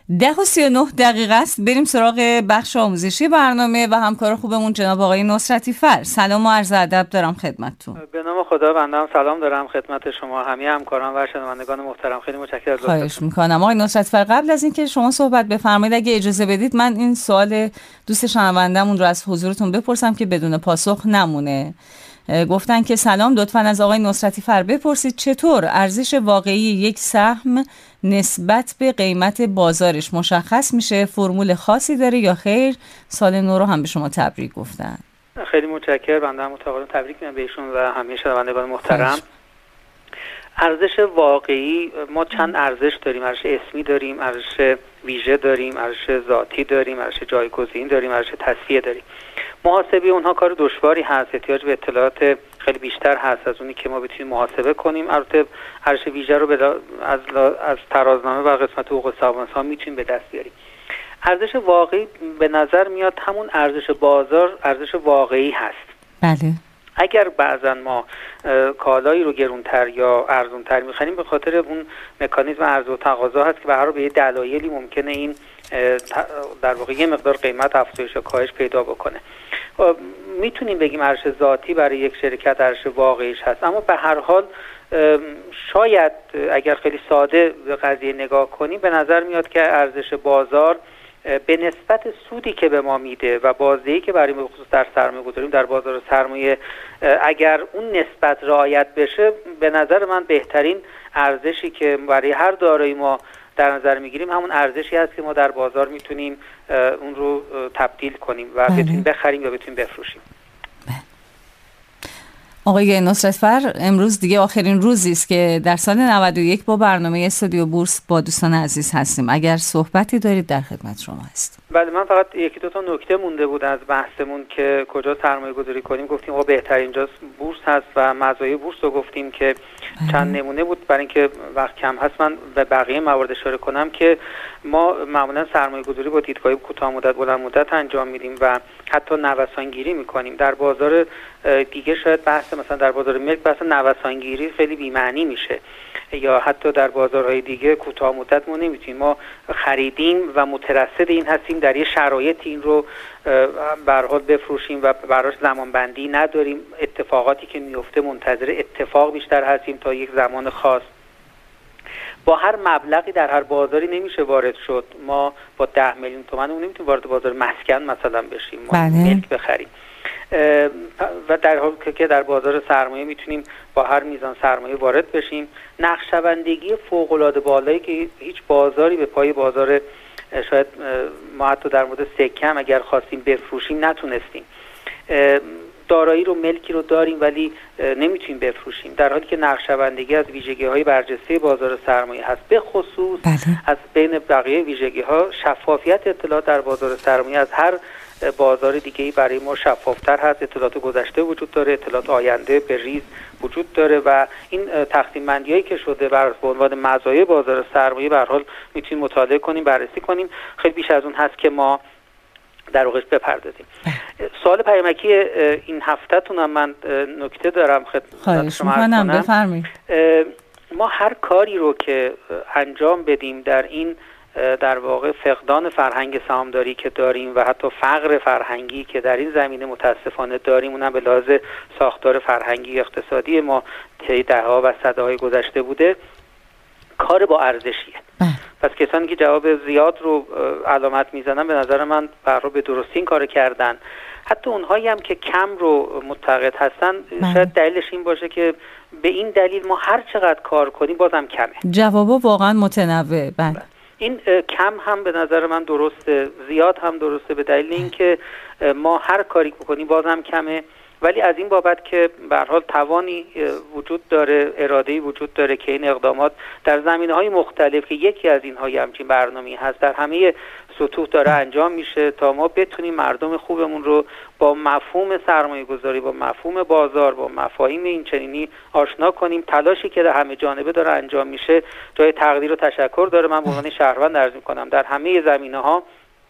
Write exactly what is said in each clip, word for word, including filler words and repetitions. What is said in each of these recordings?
ده و سی و نه دقیقه است. بریم سراغ بخش آموزشی برنامه و همکار خوبمون جناب آقای نصرتی فر. سلام و عرض ادب دارم خدمتتون. به نام خدا، بنده هم سلام دارم خدمت شما، همه همکاران و شنوندگان محترم. خیلی متشکرم از خواهش میکنم. آقای نصرتی فر، قبل از اینکه شما صحبت بفرمایید اگه اجازه بدید من این سوال دوست شنوندمون رو از حضورتون بپرسم که بدون پاسخ نمونه. گفتن که سلام، لطفاً از آقای نصرتی فر بپرسید چطور ارزش واقعی یک سهم نسبت به قیمت بازارش مشخص میشه؟ فرمول خاصی داره یا خیر؟ سال نو رو هم به شما تبریک گفتن. خیلی متشکرم. بنده هم متقابلا تبریک میگم به ایشون و همه شنوندگان محترم. ارزش واقعی، ما چند ارزش داریم. ارزش اسمی داریم، ارزش ویژه داریم، ارزش ذاتی داریم، ارزش جایگزین داریم، ارزش تصفیه داریم. محاسبه اونها کار دشواری هست، احتیاج به اطلاعات خیلی بیشتر هست از اونی که ما بتونیم محاسبه کنیم. البته ارزش ویژه رو از از ترازنامه و قسمت حقوق سهام‌ها میتونیم به دست بیاریم. ارزش واقعی به نظر میاد همون ارزش بازار ارزش واقعی هست. بله. اگر بعضا ما کالایی رو گرونتر یا ارزونتر می‌خریم به خاطر اون مکانیزم عرضه و تقاضا هست که به هر حال به دلایلی ممکنه این در واقع یه مقدار قیمت افزایش یا کاهش پیدا بکنه. میتونیم بگیم ارزش ذاتی برای یک شرکت ارزش واقعیش هست، اما به هر حال شاید اگر خیلی ساده به قضیه نگاه کنیم به نظر میاد که ارزش بازار به نسبت سودی که به ما میده و بازدهی که برای ما خصوص در سرمایه گذاریم در بازار سرمایه اگر اون نسبت رعایت بشه به نظر من بهترین ارزشی که برای هر دارایی ما در نظر میگیریم همون ارزشی هست که ما در بازار میتونیم اون رو تبدیل کنیم و بله. بتونیم بخریم و بتونیم بفروشیم. آقای نصرتی فر، امروز دیگه آخرین روزی است که در سال نود و یک با برنامه استودیو بورس با دوستان عزیز هستیم. اگر صحبتی دارید در خدمت شما هست. بله، من فقط یکی دو تا نکته مونده بود از بحثمون که کجا سرمایه گذاری کنیم. گفتیم آقا بهترین جاست بورس هست و مزایای بورس رو گفتیم که بله. چند نمونه بود. برای اینکه وقت کم هست من به بقیه موارد اشاره کنم که ما معمولا سرمایه گذاری با دیدگاه کوتاه مدت بلند مدت انجام میدیم و حتی نوسانگیری میکنیم. در بازار دیگه شاید بحث مثلا در بازار ملک بحث نوسانگیری خیلی بی‌معنی میشه، یا حتی در بازارهای دیگه کوتاه مدت ما نمیتونیم. ما خریدیم و مترصد این هستیم در یه شرایطی این رو به هر حال بفروشیم و براش زمان بندی نداریم. اتفاقاتی که میفته منتظر اتفاق بیشتر هستیم تا یک زمان خاص. با هر مبلغی در هر بازاری نمیشه وارد شد. ما با ده میلیون تومان اون نمیتونیم وارد بازار مسکن مثلا بشیم، ما بله. ملک بخریم. و در حالی که در بازار سرمایه میتونیم با هر میزان سرمایه وارد بشیم. نقشه‌بندی فوق‌العاده بالایی که هیچ بازاری به پای بازار شاید ما حتی در مورد سکه هم اگر خواستیم بفروشیم نتونستیم. دارایی رو ملکی رو داریم ولی نمیتونیم بفروشیم، در حالی که نقشه‌بندی از ویژگی‌های برجسته بازار سرمایه هست. به خصوص بله. از بین بقیه ویژگی‌ها شفافیت اطلاعات در بازار سرمایه از هر بازار دیگه‌ای برای ما شفافتر هست. اطلاعات گذشته وجود داره، اطلاعات آینده به ریز وجود داره و این تقسیم بندی‌هایی که شده بر عنوان مزایای بازار سرمایه به هر حال میتونیم مطالعه کنیم، بررسی کنیم. خیلی بیش از اون هست که ما در واقع بپردازیم. سوال پیامکی این هفته‌تون هم من نکته دارم خدمت شما عرض کنم. بفرمایید. ما هر کاری رو که انجام بدیم در این در واقع فقدان فرهنگ سهامداری که داریم و حتی فقر فرهنگی که در این زمینه متاسفانه داریم، اونم به لحاظ ساختار فرهنگی اقتصادی ما طی دهه‌ها و سده‌های گذشته بوده، کار با ارزشیه. پس کسانی که جواب زیاد رو علامت میزنن به نظر من برای به درستی این کار کردن. حتی اونهایی هم که کم رو معتقد هستن من. شاید دلیلش این باشه که به این دلیل ما هر چقدر کار کنیم بازم کمه. جوابا واقعا متنوع. بله. این کم هم به نظر من درسته، زیاد هم درسته، به دلیل اینکه ما هر کاری بکنیم بازم کمه. ولی از این بابت که به هر حال توانی وجود داره، اراده‌ای وجود داره که این اقدامات در زمینه‌های مختلف که یکی از اینها همچین برنامه‌ای هست در همه سطوح داره انجام میشه تا ما بتونیم مردم خوبمون رو با مفهوم سرمایه‌گذاری، با مفهوم بازار، با مفاهیم این چنینی آشنا کنیم. تلاشی که در همه جانبه داره انجام میشه جای تقدیر و تشکر داره. من به عنوان شهروند عرض می‌کنم در همه زمینه‌ها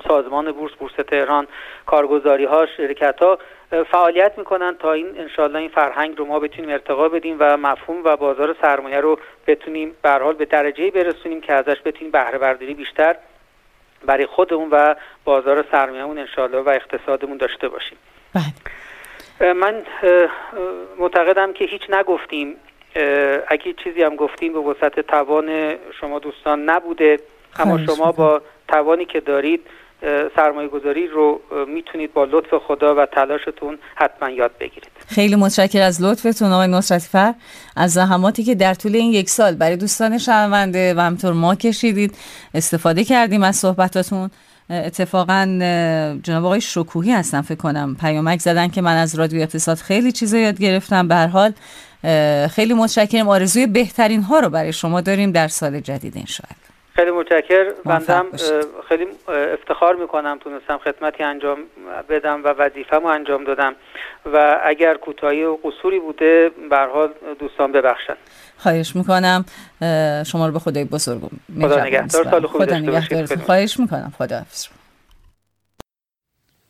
سازمان بورس، بورس تهران، کارگزاری‌ها، شرکت‌ها فعالیت میکنن تا این انشالله این فرهنگ رو ما بتونیم ارتقا بدیم و مفهوم و بازار سرمایه رو بتونیم به هر حال به درجه‌ای برسونیم که ازش بتونیم بهره برداری بیشتر برای خودمون و بازار سرمایه‌مون انشالله و اقتصادمون داشته باشیم. بله. من معتقدم که هیچ نگفتیم، اگه چیزی هم گفتیم به وسعت توان شما دوستان نبوده، اما شما با توانی که دارید سرمایه گذاری رو میتونید با لطف خدا و تلاشتون حتما یاد بگیرید. خیلی متشکرم از لطفتون آقای نصرتی‌فر، از زحماتی که در طول این یک سال برای دوستان شنونده و همطور ما کشیدید. استفاده کردیم از صحبتاتون. اتفاقا جناب آقای شکوهی هستن فکر کنم پیامک زدن که من از رادیو اقتصاد خیلی چیزا یاد گرفتم. به هر حال خیلی متشکرم. آرزوی بهترین ها رو برای شما داریم در سال جدید انشاءالله. خیلی متشکرم. بنده خیلی افتخار میکنم تونستم خدمتی انجام بدم و وظیفه‌مو انجام دادم و اگر کوتاهی و قصوری بوده به هر حال دوستان ببخشن. خواهش میکنم. شما رو به خدای بزرگ خدا نگهدار. سال خوبی داشته باشید. خواهش میکنم. خداحافظ.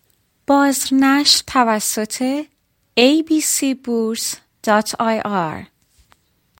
بازنشر توسط ای بی سی بورس دات آی آر